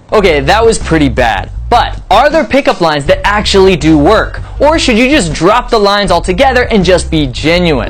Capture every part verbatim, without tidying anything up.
Okay, that was pretty bad. But are there pickup lines that actually do work? Or should you just drop the lines altogether and just be genuine?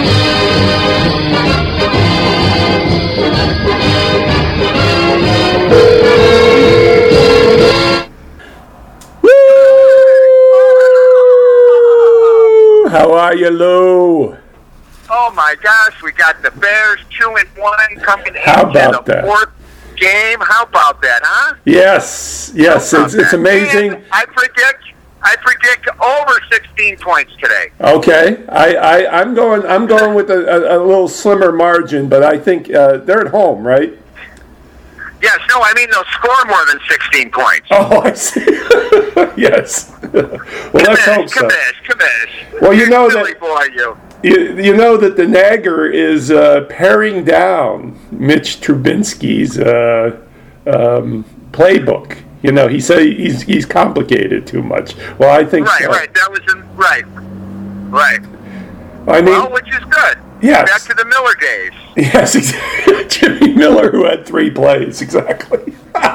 How are you, Lou? Oh my gosh, we got the Bears two and one coming How into about the that? fourth game. How about that, huh? Yes, yes, How it's, about it's that? amazing. And I predict, I predict over sixteen points today. Okay, I, I I'm going I'm going with a, a, a little slimmer margin, but I think uh, they're at home, right? Yes, no, I mean they'll score more than sixteen points. Oh, I see. Yes. Well, let's hope so. Commish, commish. Well, you know Silly that boy, you. you, you know that the Nagger is uh, paring down Mitch Trubinsky's uh, um, playbook. You know, he said he's he's complicated too much. Well, I think Right, so. right. That was in right, right. I mean, Well, which is good. Yes. Back to the Miller days. yes, exactly. Jimmy Miller, who had three plays, exactly.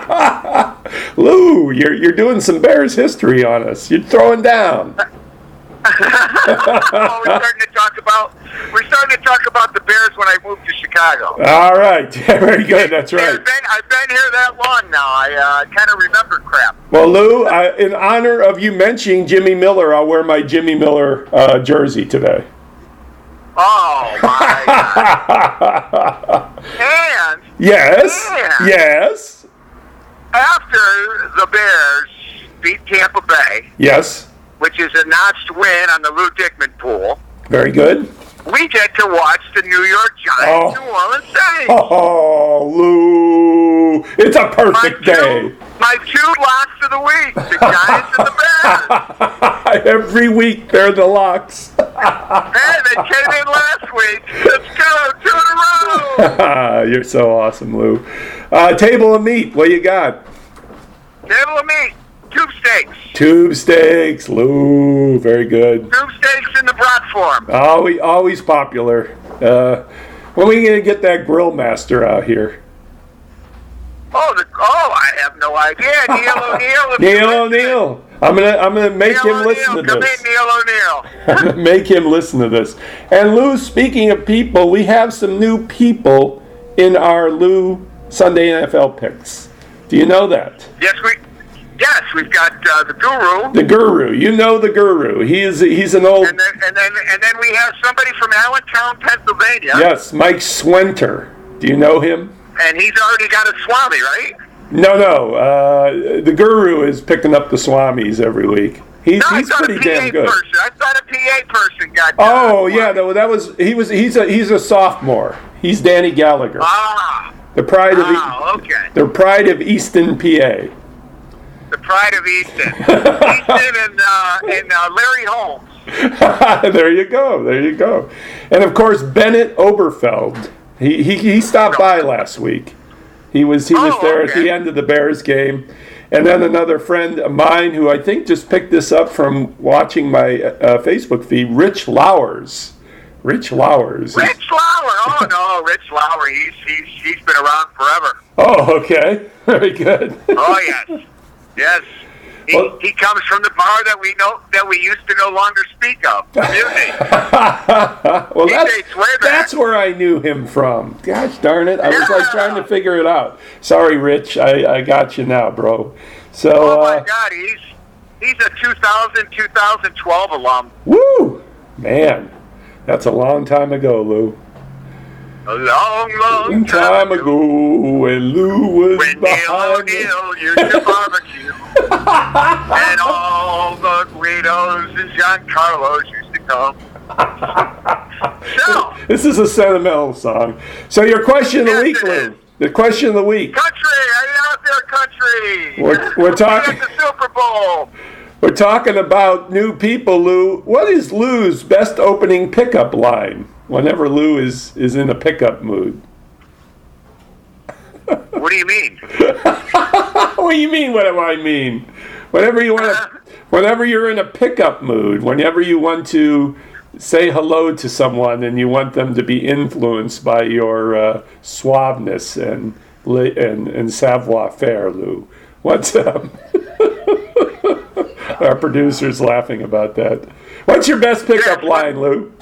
Lou, you're you're doing some Bears history on us. You're throwing down. Oh, we're starting to talk about we're starting to talk about the Bears when I moved to Chicago. All right, yeah, very good. That's Yeah, right. I've been I've been here that long now. I uh, kind of remember crap. Well, Lou, I, in honor of you mentioning Jimmy Miller, I'll wear my Jimmy Miller uh, jersey today. Oh my God! And Yes, and yes, after the Bears beat Tampa Bay, yes. which is a notched win on the Lou Dickman pool, Very good. we get to watch the New York Giants, Oh. New Orleans Saints. Oh, Lou, it's a My perfect day. two, my two locks of the week: the Giants and the Bears. Every week they're the locks. Hey, they came in last week. Let's go, two in a row. You're so awesome, Lou. Uh, table of meat, what you got? Table of meat, tube steaks. Tube steaks, Lou. Very good. Tube steaks in the brat form. Always, always popular. Uh, when are we going to get that grill master out here? Oh, the, oh, I have no idea. Neil O'Neill. if Neil you're listening. O'Neill. I'm gonna, I'm gonna make Neil him listen to O'Neill. Come this. in, Neil O'Neill. I'm gonna make him listen to this. And Lou, speaking of people, we have some new people in our Lou Sunday N F L picks. Do you know that? Yes, we. Yes, we've got uh, the Guru, The Guru. You know the Guru. He is. He's an old. and then and then and then we have somebody from Allentown, Pennsylvania. Yes, Mike Swenter. Do you know him? And he's already got a Swami, right? No, no. Uh, the Guru is picking up the Swamis every week. He's No, I he's thought pretty a P A damn good. person. I thought a P A person got. Oh uh, yeah, no, that was he was he's a he's a sophomore. He's Danny Gallagher, Ah, the pride of ah, okay. the pride of Easton, P A. The pride of Easton. Easton and uh, and uh, Larry Holmes. There you go, there you go. And of course Bennett Oberfeld. He he, he stopped by last week. He was he was Oh, there at okay. the end of the Bears game. And then another friend of mine who I think just picked this up from watching my uh, Facebook feed, Rich Lowers. Rich Lowers. Rich Lauer. Oh no, Rich Lauer. He's he's he's been around forever. Oh, okay. Very good. Oh yes, yes. He, Well- he comes from the bar that we know that we used to no longer speak of. Mutiny. Well, He that's, dates way back. that's where I knew him from. Gosh darn it. I was like Yeah. trying to figure it out. Sorry, Rich. I, I got you now, bro. So, Oh my uh, God, he's he's a two thousand, two thousand twelve alum. woo! Man, that's a long time ago, Lou. A long, long Long time ago when Lou was When Neil behind the- O'Neill used to barbecue, and all the Guidos and Giancarlos used to come. So, This is a sentimental song. So your question of the Yes, week, it Lou. is. The question of the week. country, are you out there, country? We're- we're Be talking- at the Super Bowl. We're talking about new people, Lou. What is Lou's best opening pickup line whenever Lou is, is in a pickup mood? What do you mean? What do you mean, what do I mean? Whenever you want to, whenever you're in a pickup mood, whenever you want to say hello to someone and you want them to be influenced by your uh, suaveness and, li- and, and savoir-faire, Lou. What's up? Our producer's laughing about that. What's your best pickup line, Lou?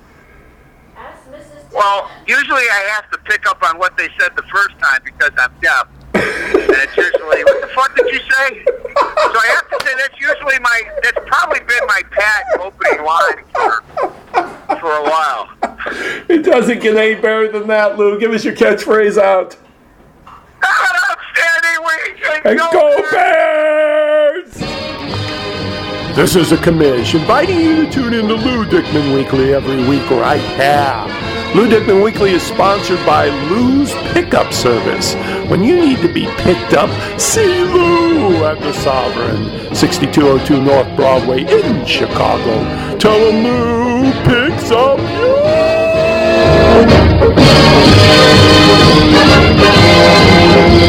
Well, usually I have to pick up on what they said the first time because I'm deaf. And it's usually, what the fuck did you say? So I have to say that's usually my, that's probably been my patent opening line for, for a while. It doesn't get any better than that, Lou. Give us your catchphrase out. Have an outstanding week and, And go, go Bears! This is a commish inviting you to tune in to Lou Dickman Weekly every week right here. Lou Dickman Weekly is sponsored by Lou's Pickup Service. When you need to be picked up, see Lou at the Sovereign, sixty-two oh two North Broadway in Chicago. Tell him Lou picks up you!